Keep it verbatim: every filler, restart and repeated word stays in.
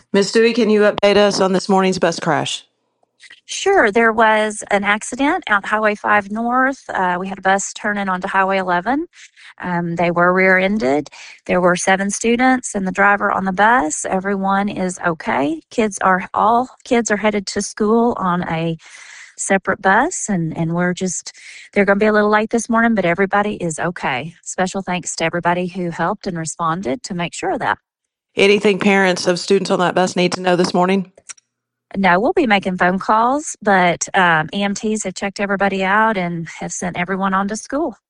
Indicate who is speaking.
Speaker 1: Miz Dewey, can you update us on this morning's bus crash?
Speaker 2: Sure. There was an accident out Highway five North. Uh, we had a bus turning onto Highway eleven. Um, they were rear-ended. There were seven students and the driver on the bus. Everyone is okay. Kids are all kids are headed to school on a separate bus, and and we're just they're going to be a little late this morning, but everybody is okay. Special thanks to everybody who helped and responded to make sure of that.
Speaker 1: Anything parents of students on that bus need to know this morning?
Speaker 2: No, we'll be making phone calls, but um, E M Ts have checked everybody out and have sent everyone on to school.